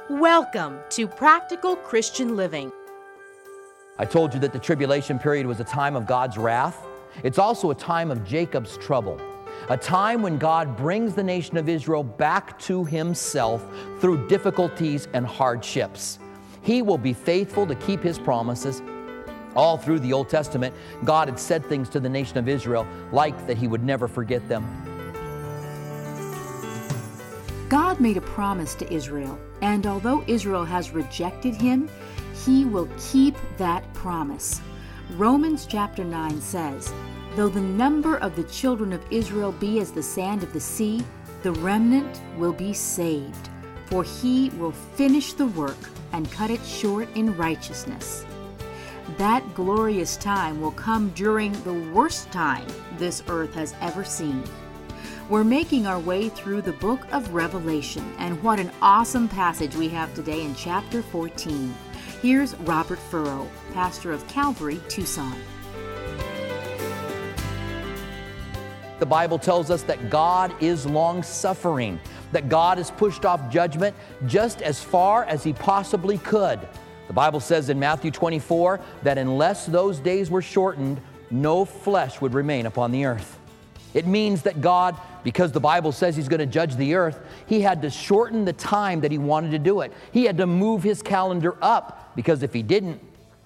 Welcome to Practical Christian Living. I told you that the tribulation period was a time of God's wrath. It's also a time of Jacob's trouble, a time when God brings the nation of Israel back to Himself through difficulties and hardships. He will be faithful to keep His promises. All through the Old Testament, God had said things to the nation of Israel like that He would never forget them. God made a promise to Israel, and although Israel has rejected Him, He will keep that promise. Romans chapter 9 says, "Though the number of the children of Israel be as the sand of the sea, the remnant will be saved, for He will finish the work and cut it short in righteousness." That glorious time will come during the worst time this earth has ever seen. We're making our way through the book of Revelation, and what an awesome passage we have today in chapter 14. Here's Robert Furrow, pastor of Calvary, Tucson. The Bible tells us that God is long-suffering, that God has pushed off judgment just as far as He possibly could. The Bible says in Matthew 24 that unless those days were shortened, no flesh would remain upon the earth. It means that God, because the Bible says He's going to judge the earth, He had to shorten the time that He wanted to do it. He had to move His calendar up, because if He didn't,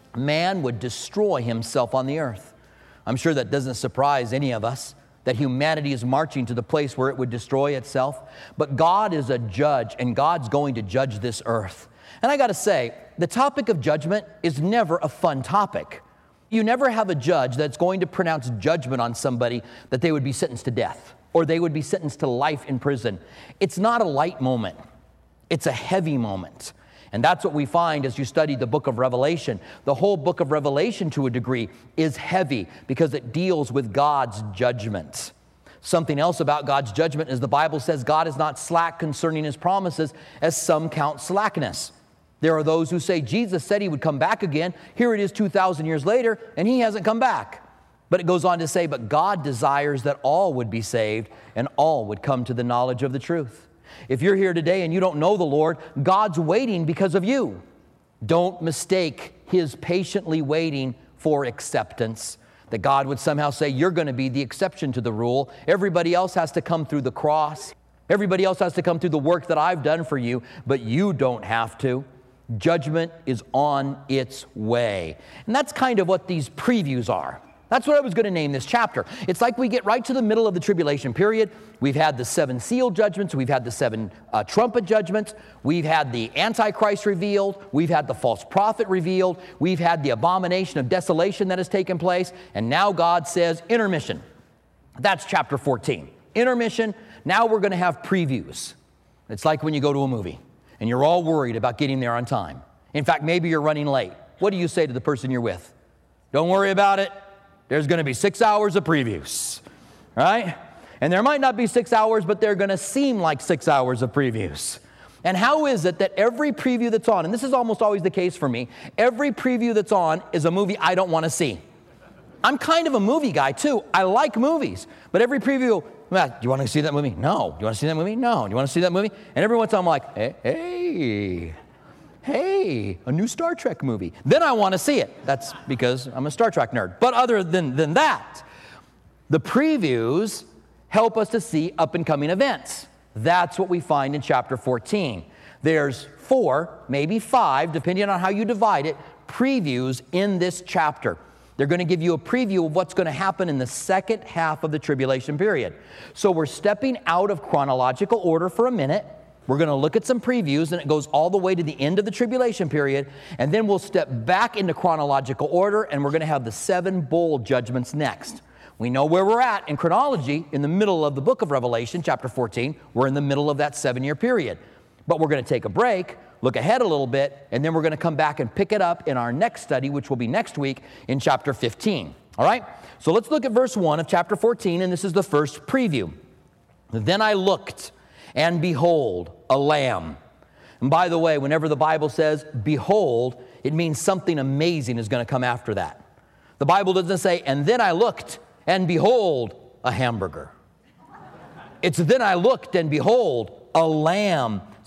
man would destroy himself on the earth. I'm sure that doesn't surprise any of us, that humanity is marching to the place where it would destroy itself. But God is a judge, and God's going to judge this earth. And I got to say, the topic of judgment is never a fun topic. You never have a judge that's going to pronounce judgment on somebody that they would be sentenced to death or they would be sentenced to life in prison. It's not a light moment. It's a heavy moment. And that's what we find as you study the book of Revelation. The whole book of Revelation, to a degree, is heavy because it deals with God's judgment. Something else about God's judgment is the Bible says God is not slack concerning His promises, as some count slackness. There are those who say Jesus said He would come back again. Here it is 2,000 years later, and He hasn't come back. But it goes on to say, but God desires that all would be saved and all would come to the knowledge of the truth. If you're here today and you don't know the Lord, God's waiting because of you. Don't mistake His patiently waiting for acceptance, that God would somehow say, you're going to be the exception to the rule. Everybody else has to come through the cross. Everybody else has to come through the work that I've done for you, but you don't have to. Judgment is on its way. And that's kind of what these previews are. That's what I was going to name this chapter. It's like we get right to the middle of the tribulation period. We've had the 7 seal judgments. We've had the 7 trumpet judgments. We've had the Antichrist revealed. We've had the false prophet revealed. We've had the abomination of desolation that has taken place. And now God says, intermission. That's chapter 14. Intermission. Now we're going to have previews. It's like when you go to a movie and you're all worried about getting there on time. In fact, maybe you're running late. What do you say to the person you're with? Don't worry about it. There's going to be 6 hours of previews, right? And there might not be 6 hours, but they're going to seem like 6 hours of previews. And how is it that every preview that's on, and this is almost always the case for me, every preview that's on is a movie I don't want to see. I'm kind of a movie guy too. I like movies, but every preview, do you want to see that movie? No. Do you want to see that movie? No. Do you want to see that movie? And every once in a while I'm like, hey, a new Star Trek movie. Then I want to see it. That's because I'm a Star Trek nerd. But other than that, the previews help us to see up-and-coming events. That's what we find in chapter 14. There's 4, maybe 5, depending on how you divide it, previews in this chapter. They're going to give you a preview of what's going to happen in the second half of the tribulation period. So we're stepping out of chronological order for a minute. We're going to look at some previews, and it goes all the way to the end of the tribulation period, and then we'll step back into chronological order, and we're going to have the 7 bowl judgments next. We know where we're at in chronology in the middle of the book of Revelation, chapter 14. We're in the middle of that 7-year period. But we're going to take a break, look ahead a little bit, and then we're going to come back and pick it up in our next study, which will be next week in chapter 15. All right? So let's look at verse 1 of chapter 14, and this is the first preview. Then I looked, and behold, a lamb. And by the way, whenever the Bible says, behold, it means something amazing is going to come after that. The Bible doesn't say, and then I looked, and behold, a hamburger. It's then I looked, and behold, a lamb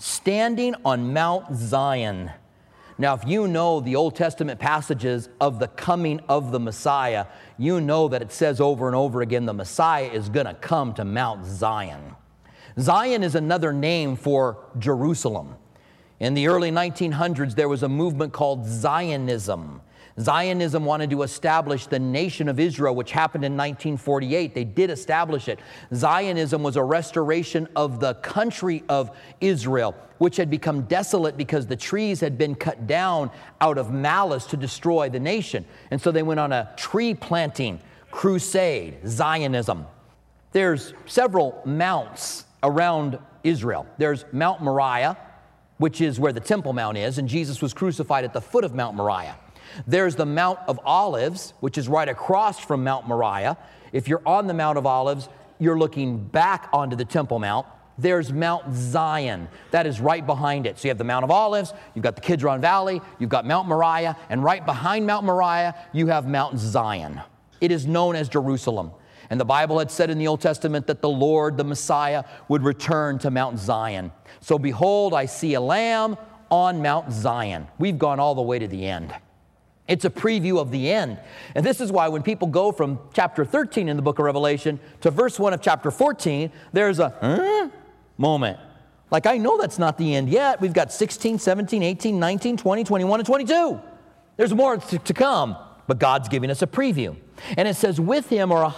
standing on Mount Zion. Now, if you know the Old Testament passages of the coming of the Messiah, you know that it says over and over again, the Messiah is going to come to Mount Zion. Zion is another name for Jerusalem. In the early 1900s, there was a movement called Zionism. Zionism wanted to establish the nation of Israel, which happened in 1948. They did establish it. Zionism was a restoration of the country of Israel, which had become desolate because the trees had been cut down out of malice to destroy the nation. And so they went on a tree planting crusade, Zionism. There's several mounts around Israel. There's Mount Moriah, which is where the Temple Mount is, and Jesus was crucified at the foot of Mount Moriah. There's the Mount of Olives, which is right across from Mount Moriah. If you're on the Mount of Olives, you're looking back onto the Temple Mount. There's Mount Zion. That is right behind it. So you have the Mount of Olives, you've got the Kidron Valley, you've got Mount Moriah, and right behind Mount Moriah, you have Mount Zion. It is known as Jerusalem. And the Bible had said in the Old Testament that the Lord, the Messiah, would return to Mount Zion. So behold, I see a lamb on Mount Zion. We've gone all the way to the end. It's a preview of the end. And this is why when people go from chapter 13 in the book of Revelation to verse 1 of chapter 14, there's a moment. Like, I know that's not the end yet. We've got 16, 17, 18, 19, 20, 21, and 22. There's more to come, but God's giving us a preview. And it says, with him are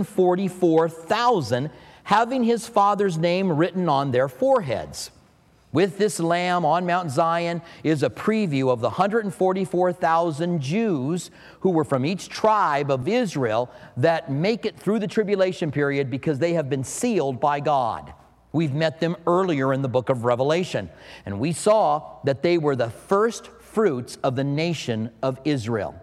144,000 having his Father's name written on their foreheads. With this lamb on Mount Zion is a preview of the 144,000 Jews who were from each tribe of Israel that make it through the tribulation period because they have been sealed by God. We've met them earlier in the book of Revelation, and we saw that they were the first fruits of the nation of Israel.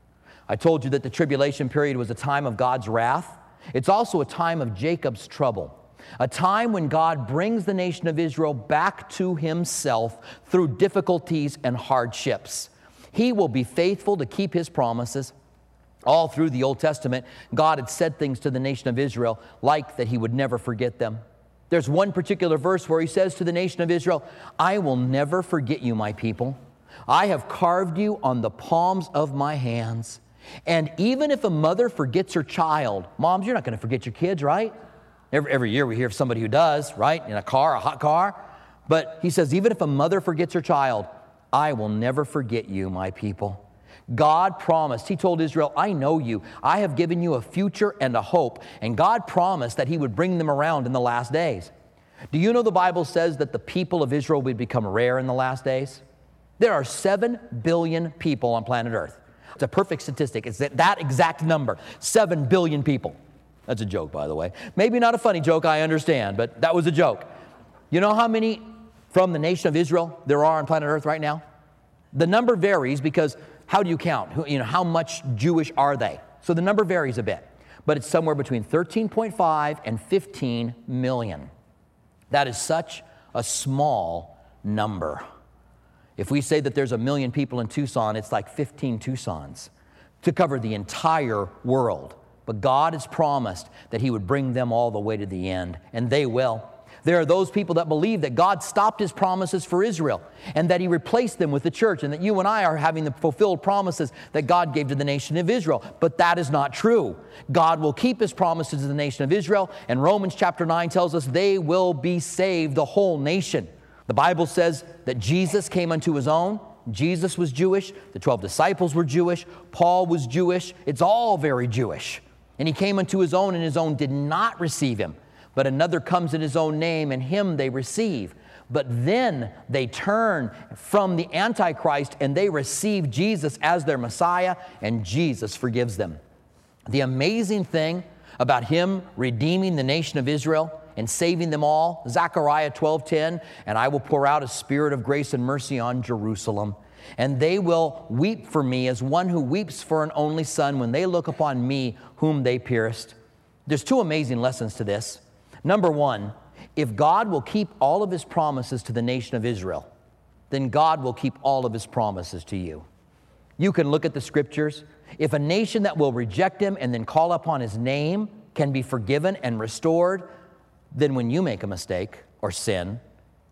I told you that the tribulation period was a time of God's wrath. It's also a time of Jacob's trouble. A time when God brings the nation of Israel back to himself through difficulties and hardships. He will be faithful to keep his promises. All through the Old Testament, God had said things to the nation of Israel like that he would never forget them. There's one particular verse where he says to the nation of Israel, I will never forget you, my people. I have carved you on the palms of my hands. And even if a mother forgets her child, moms, you're not going to forget your kids, right? Every year we hear of somebody who does, right? In a car, a hot car. But he says, even if a mother forgets her child, I will never forget you, my people. God promised, he told Israel, I know you. I have given you a future and a hope. And God promised that he would bring them around in the last days. Do you know the Bible says that the people of Israel would become rare in the last days? There are 7 billion people on planet Earth. It's a perfect statistic. It's that exact number, 7 billion people. That's a joke, by the way. Maybe not a funny joke, I understand, but that was a joke. You know how many from the nation of Israel there are on planet Earth right now? The number varies because how do you count? How much Jewish are they? So the number varies a bit, but it's somewhere between 13.5 and 15 million. That is such a small number. If we say that there's 1 million people in Tucson, it's like 15 Tucsons to cover the entire world. But God has promised that he would bring them all the way to the end, and they will. There are those people that believe that God stopped his promises for Israel and that he replaced them with the church, and that you and I are having the fulfilled promises that God gave to the nation of Israel. But that is not true. God will keep his promises to the nation of Israel, and Romans chapter 9 tells us they will be saved, the whole nation. The Bible says that Jesus came unto his own. Jesus was Jewish. The 12 disciples were Jewish. Paul was Jewish. It's all very Jewish. And he came unto his own, and his own did not receive him. But another comes in his own name, and him they receive. But then they turn from the Antichrist, and they receive Jesus as their Messiah, and Jesus forgives them. The amazing thing about him redeeming the nation of Israel and saving them all, Zechariah 12:10, and I will pour out a spirit of grace and mercy on Jerusalem. And they will weep for me as one who weeps for an only son when they look upon me whom they pierced. There's 2 amazing lessons to this. Number 1, if God will keep all of his promises to the nation of Israel, then God will keep all of his promises to you. You can look at the scriptures. If a nation that will reject him and then call upon his name can be forgiven and restored, then when you make a mistake or sin,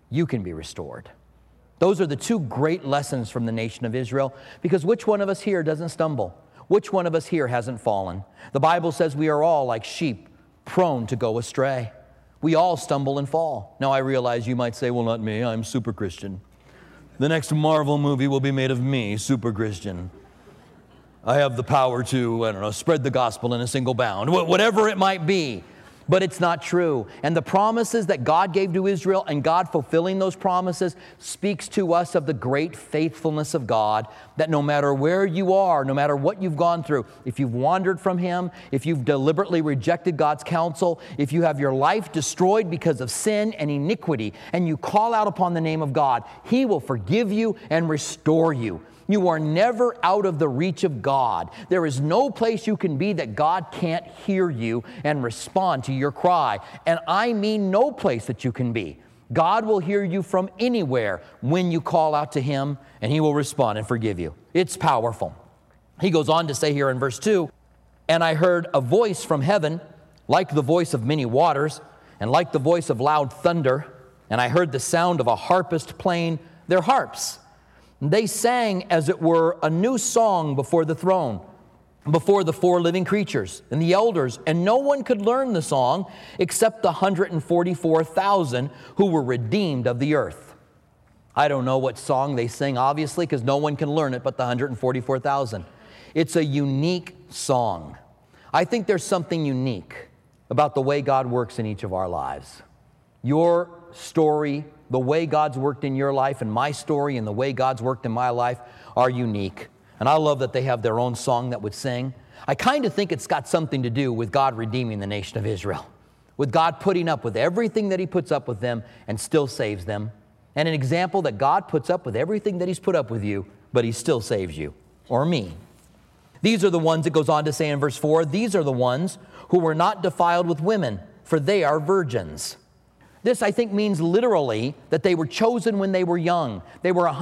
you can be restored. Those are the two great lessons from the nation of Israel, because which one of us here doesn't stumble? Which one of us here hasn't fallen? The Bible says we are all like sheep, prone to go astray. We all stumble and fall. Now I realize you might say, well, not me, I'm super Christian. The next Marvel movie will be made of me, super Christian. I have the power to, spread the gospel in a single bound, whatever it might be. But it's not true. And the promises that God gave to Israel and God fulfilling those promises speaks to us of the great faithfulness of God, that no matter where you are, no matter what you've gone through, if you've wandered from Him, if you've deliberately rejected God's counsel, if you have your life destroyed because of sin and iniquity, and you call out upon the name of God, He will forgive you and restore you. You are never out of the reach of God. There is no place you can be that God can't hear you and respond to your cry. And I mean no place that you can be. God will hear you from anywhere when you call out to Him, and He will respond and forgive you. It's powerful. He goes on to say here in verse 2, "And I heard a voice from heaven, like the voice of many waters, and like the voice of loud thunder. And I heard the sound of a harpist playing their harps. They sang, as it were, a new song before the throne, before the four living creatures and the elders, and no one could learn the song except the 144,000 who were redeemed of the earth." I don't know what song they sing, obviously, because no one can learn it but the 144,000. It's a unique song. I think there's something unique about the way God works in each of our lives. Your story, the way God's worked in your life, and my story and the way God's worked in my life are unique. And I love that they have their own song that would sing. I kind of think it's got something to do with God redeeming the nation of Israel, with God putting up with everything that He puts up with them and still saves them. And an example that God puts up with everything that He's put up with you, but He still saves you, or me. These are the ones, it goes on to say in verse 4, "These are the ones who were not defiled with women, for they are virgins." This, I think, means literally that they were chosen when they were young. They were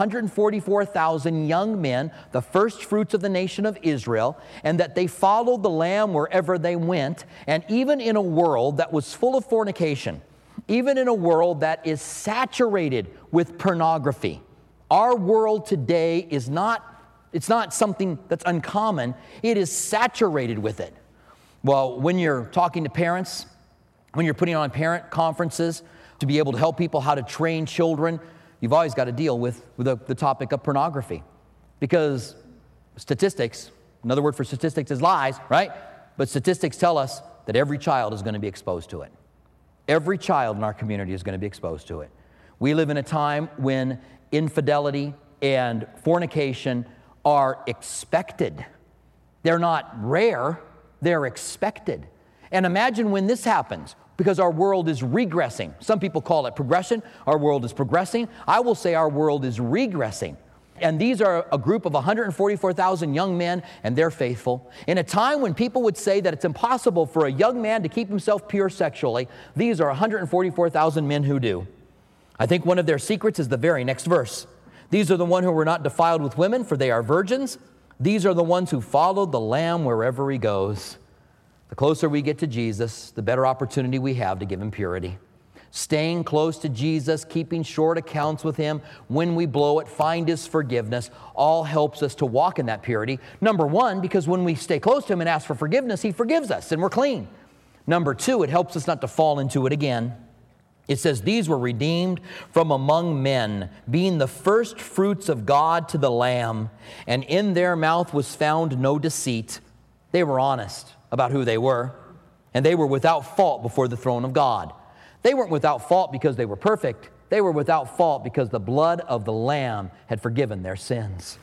144,000 young men, the first fruits of the nation of Israel, and that they followed the Lamb wherever they went. And even in a world that was full of fornication, even in a world that is saturated with pornography, our world today is it's not something that's uncommon. It is saturated with it. Well, when you're talking to parents, when you're putting on parent conferences to be able to help people how to train children, you've always got to deal with the topic of pornography. Because statistics, another word for statistics is lies, right? But statistics tell us that every child is going to be exposed to it. Every child in our community is going to be exposed to it. We live in a time when infidelity and fornication are expected. They're not rare, they're expected. And imagine when this happens, because our world is regressing. Some people call it progression. Our world is progressing. I will say our world is regressing. And these are a group of 144,000 young men, and they're faithful. In a time when people would say that it's impossible for a young man to keep himself pure sexually, these are 144,000 men who do. I think one of their secrets is the very next verse. "These are the one who were not defiled with women, for they are virgins. These are the ones who followed the Lamb wherever He goes." The closer we get to Jesus, the better opportunity we have to give Him purity. Staying close to Jesus, keeping short accounts with Him, when we blow it, find His forgiveness, all helps us to walk in that purity. Number one, because when we stay close to Him and ask for forgiveness, He forgives us and we're clean. Number two, it helps us not to fall into it again. It says, "These were redeemed from among men, being the first fruits of God to the Lamb, and in their mouth was found no deceit." They were honest about who they were, and they were without fault before the throne of God. They weren't without fault because they were perfect. They were without fault because the blood of the Lamb had forgiven their sins.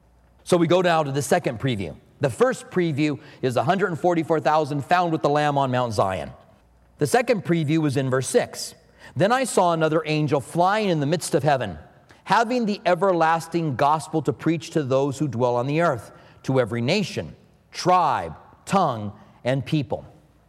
So we go now to the second preview. The first preview is 144,000 found with the Lamb on Mount Zion. The second preview was in verse 6. "Then I saw another angel flying in the midst of heaven, having the everlasting gospel to preach to those who dwell on the earth, to every nation, tribe, tongue, and people."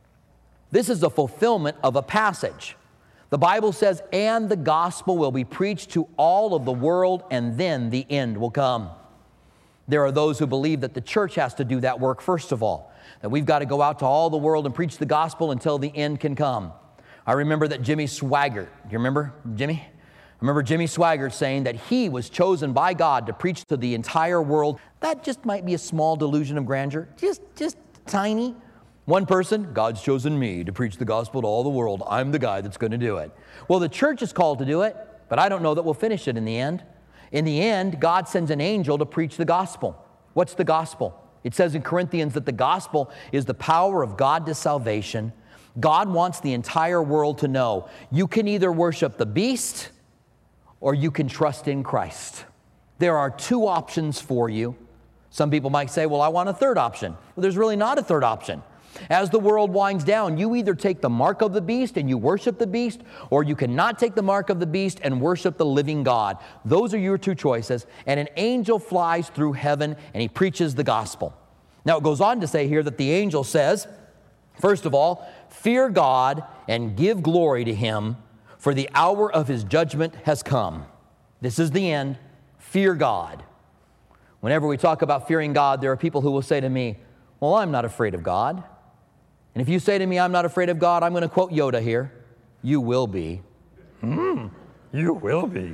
This is a fulfillment of a passage. The Bible says, "And the gospel will be preached to all of the world, and then the end will come." There are those who believe that the church has to do that work first of all, that we've got to go out to all the world and preach the gospel until the end can come. I remember that Jimmy Swaggart, do you remember Jimmy? remember Jimmy Swaggart saying that he was chosen by God to preach to the entire world. That just might be a small delusion of grandeur, just tiny. One person, God's chosen me to preach the gospel to all the world. I'm the guy that's going to do it. Well, the church is called to do it, but I don't know that we'll finish it in the end. In the end, God sends an angel to preach the gospel. What's the gospel? It says in Corinthians that the gospel is the power of God to salvation. God wants the entire world to know you can either worship the beast or you can trust in Christ. There are two options for you. Some people might say, well, I want a third option. Well, there's really not a third option. As the world winds down, you either take the mark of the beast and you worship the beast, or you cannot take the mark of the beast and worship the living God. Those are your two choices. And an angel flies through heaven and he preaches the gospel. Now it goes on to say here that the angel says, first of all, fear God and give glory to him, for the hour of his judgment has come. This is the end. Fear God. Whenever we talk about fearing God, there are people who will say to me, well, I'm not afraid of God. And if you say to me, I'm not afraid of God, I'm going to quote Yoda here. You will be. You will be.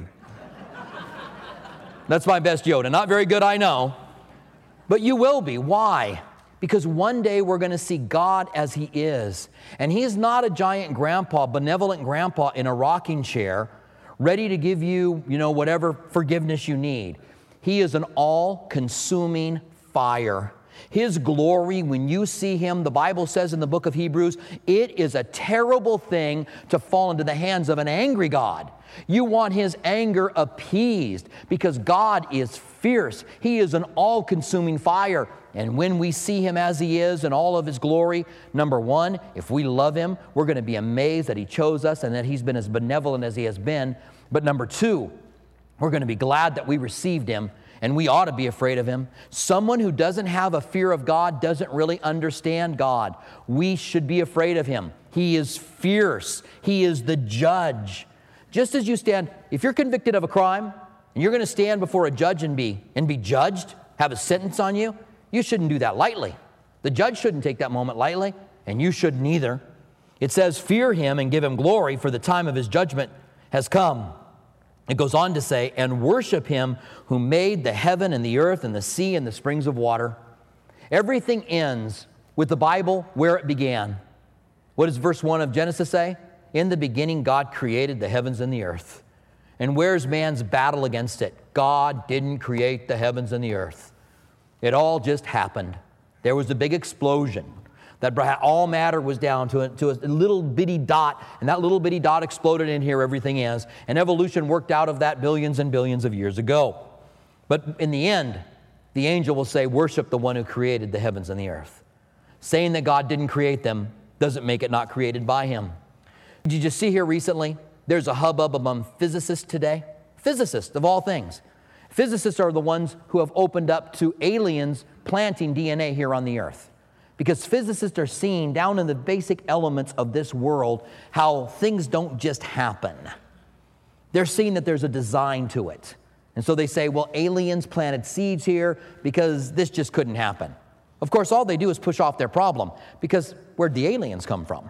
That's my best Yoda. Not very good, I know. But you will be. Why? Because one day we're going to see God as he is. And he's not a giant grandpa, benevolent grandpa in a rocking chair, ready to give you, whatever forgiveness you need. He is an all-consuming fire. His glory, when you see him, the Bible says in the book of Hebrews, it is a terrible thing to fall into the hands of an angry God. You want his anger appeased because God is fierce. He is an all-consuming fire. And when we see him as he is in all of his glory, number one, if we love him, we're going to be amazed that he chose us and that he's been as benevolent as he has been. But number two, we're going to be glad that we received him. And we ought to be afraid of him. Someone who doesn't have a fear of God doesn't really understand God. We should be afraid of him. He is fierce. He is the judge. Just as you stand, if you're convicted of a crime, and you're going to stand before a judge and be judged, have a sentence on you, you shouldn't do that lightly. The judge shouldn't take that moment lightly, and you shouldn't either. It says, fear him and give him glory, for the time of his judgment has come. It goes on to say, and worship him who made the heaven and the earth and the sea and the springs of water. Everything ends with the Bible where it began. What does verse 1 of Genesis say? In the beginning, God created the heavens and the earth. And where's man's battle against it? God didn't create the heavens and the earth. It all just happened. There was a big explosion that all matter was down to a little bitty dot, and that little bitty dot exploded in here, everything is. And evolution worked out of that billions and billions of years ago. But in the end, the angel will say, worship the one who created the heavens and the earth. Saying that God didn't create them doesn't make it not created by him. Did you just see here recently, there's a hubbub among physicists today? Physicists, of all things. Physicists are the ones who have opened up to aliens planting DNA here on the earth. Because physicists are seeing down in the basic elements of this world how things don't just happen. They're seeing that there's a design to it. And so they say, well, aliens planted seeds here because this just couldn't happen. Of course, all they do is push off their problem because where'd the aliens come from?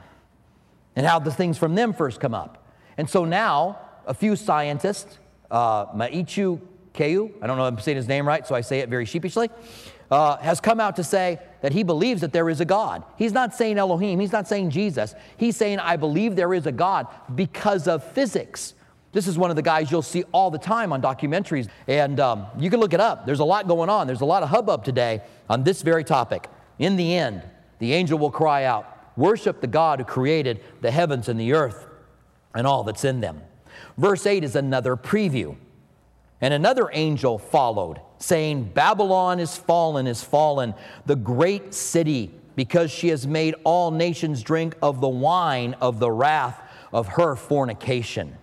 And how the things from them first come up. And so now, a few scientists, Maichu Keu, I don't know if I'm saying his name right, so I say it very sheepishly, has come out to say that he believes that there is a God. He's not saying Elohim. He's not saying Jesus. He's saying, I believe there is a God because of physics. This is one of the guys you'll see all the time on documentaries. And you can look it up. There's a lot going on. There's a lot of hubbub today on this very topic. In the end, the angel will cry out, worship the God who created the heavens and the earth and all that's in them. Verse 8 is another preview. And another angel followed, saying, Babylon is fallen, the great city, because she has made all nations drink of the wine of the wrath of her fornication.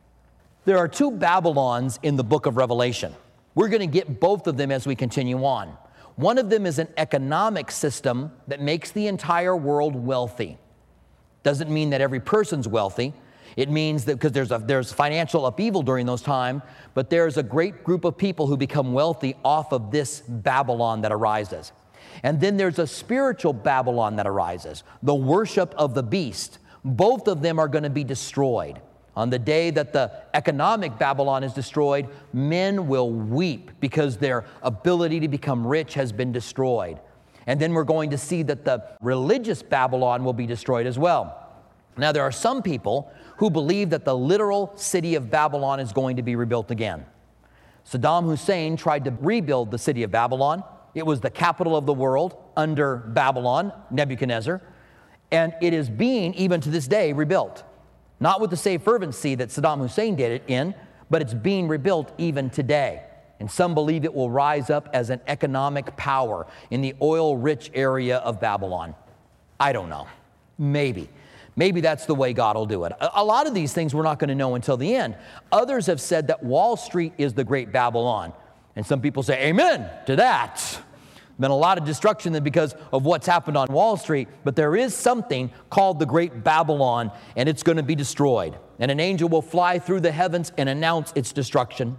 There are two Babylons in the book of Revelation. We're going to get both of them as we continue on. One of them is an economic system that makes the entire world wealthy. Doesn't mean that every person's wealthy. It means that because there's financial upheaval during those times, but there's a great group of people who become wealthy off of this Babylon that arises. And then there's a spiritual Babylon that arises, the worship of the beast. Both of them are going to be destroyed. On the day that the economic Babylon is destroyed, men will weep because their ability to become rich has been destroyed. And then we're going to see that the religious Babylon will be destroyed as well. Now, there are some people who believe that the literal city of Babylon is going to be rebuilt again. Saddam Hussein tried to rebuild the city of Babylon. It was the capital of the world under Babylon, Nebuchadnezzar, and it is being, even to this day, rebuilt. Not with the same fervency that Saddam Hussein did it in, but it's being rebuilt even today. And some believe it will rise up as an economic power in the oil-rich area of Babylon. I don't know. Maybe. Maybe that's the way God will do it. A lot of these things we're not going to know until the end. Others have said that Wall Street is the great Babylon. And some people say, amen to that. Been a lot of destruction because of what's happened on Wall Street, but there is something called the Great Babylon, and it's going to be destroyed. And an angel will fly through the heavens and announce its destruction.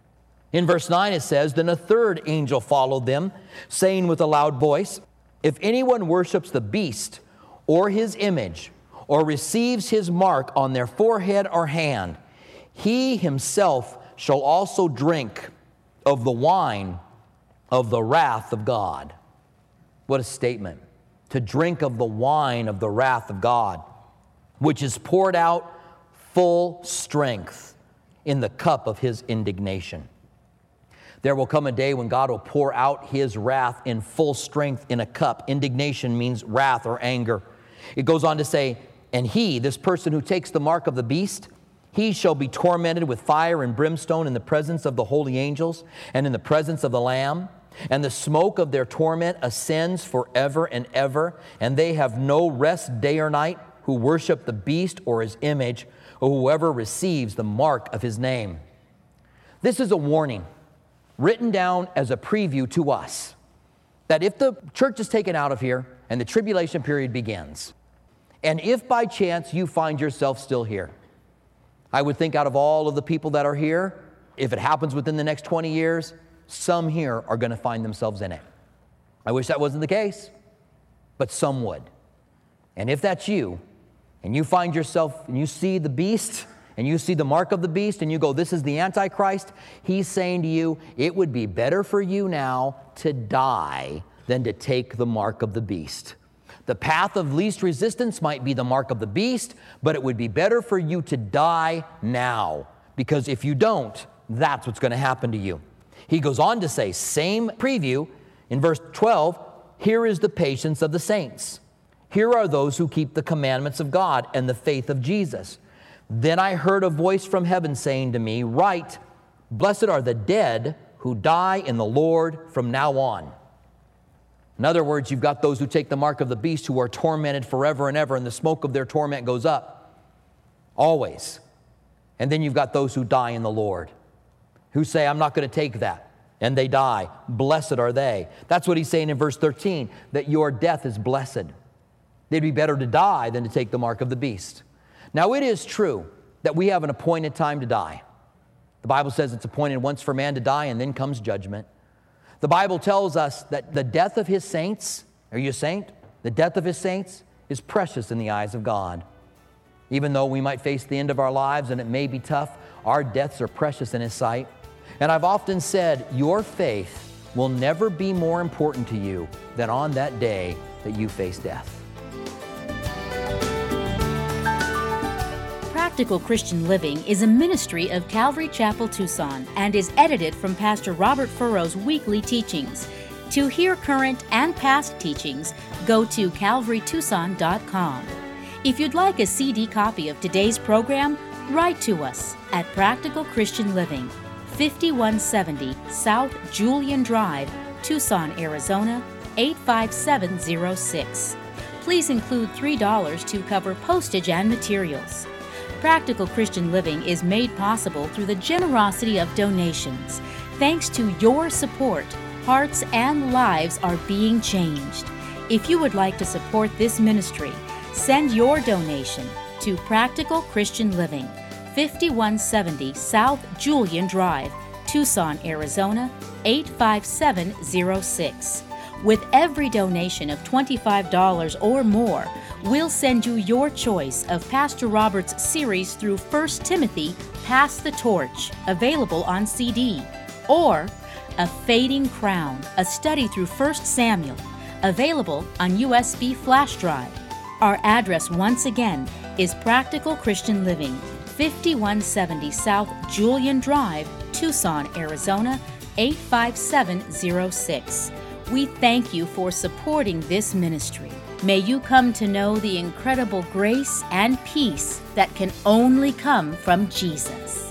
In verse 9 it says, then a third angel followed them, saying with a loud voice, if anyone worships the beast or his image, or receives his mark on their forehead or hand, he himself shall also drink of the wine of the wrath of God. What a statement. To drink of the wine of the wrath of God, which is poured out full strength in the cup of his indignation. There will come a day when God will pour out his wrath in full strength in a cup. Indignation means wrath or anger. It goes on to say, and he, this person who takes the mark of the beast, he shall be tormented with fire and brimstone in the presence of the holy angels and in the presence of the Lamb. And the smoke of their torment ascends forever and ever, and they have no rest day or night who worship the beast or his image, or whoever receives the mark of his name. This is a warning written down as a preview to us that if the church is taken out of here and the tribulation period begins, and if by chance you find yourself still here, I would think out of all of the people that are here, if it happens within the next 20 years, some here are going to find themselves in it. I wish that wasn't the case, but some would. And if that's you, and you find yourself, and you see the beast, and you see the mark of the beast, and you go, this is the Antichrist, he's saying to you, it would be better for you now to die than to take the mark of the beast. The path of least resistance might be the mark of the beast, but it would be better for you to die now, because if you don't, that's what's going to happen to you. He goes on to say, same preview, in verse 12, here is the patience of the saints. Here are those who keep the commandments of God and the faith of Jesus. Then I heard a voice from heaven saying to me, write, blessed are the dead who die in the Lord from now on. In other words, you've got those who take the mark of the beast who are tormented forever and ever, and the smoke of their torment goes up. Always. And then you've got those who die in the Lord, who say, I'm not going to take that, and they die. Blessed are they. That's what he's saying in verse 13, that your death is blessed. It'd be better to die than to take the mark of the beast. Now, it is true that we have an appointed time to die. The Bible says it's appointed once for man to die, and then comes judgment. The Bible tells us that the death of his saints, are you a saint? The death of his saints is precious in the eyes of God. Even though we might face the end of our lives and it may be tough, our deaths are precious in his sight. And I've often said, your faith will never be more important to you than on that day that you face death. Practical Christian Living is a ministry of Calvary Chapel, Tucson, and is edited from Pastor Robert Furrow's weekly teachings. To hear current and past teachings, go to calvarytucson.com. If you'd like a CD copy of today's program, write to us at Practical Christian Living, 5170 South Julian Drive, Tucson, Arizona, 85706. Please include $3 to cover postage and materials. Practical Christian Living is made possible through the generosity of donations. Thanks to your support, hearts and lives are being changed. If you would like to support this ministry, send your donation to Practical Christian Living, 5170 South Julian Drive, Tucson, Arizona, 85706. With every donation of $25 or more, we'll send you your choice of Pastor Robert's series through 1 Timothy, Pass the Torch, available on CD, or A Fading Crown, a study through 1 Samuel, available on USB flash drive. Our address once again is Practical Christian Living, 5170 South Julian Drive, Tucson, Arizona, 85706. We thank you for supporting this ministry. May you come to know the incredible grace and peace that can only come from Jesus.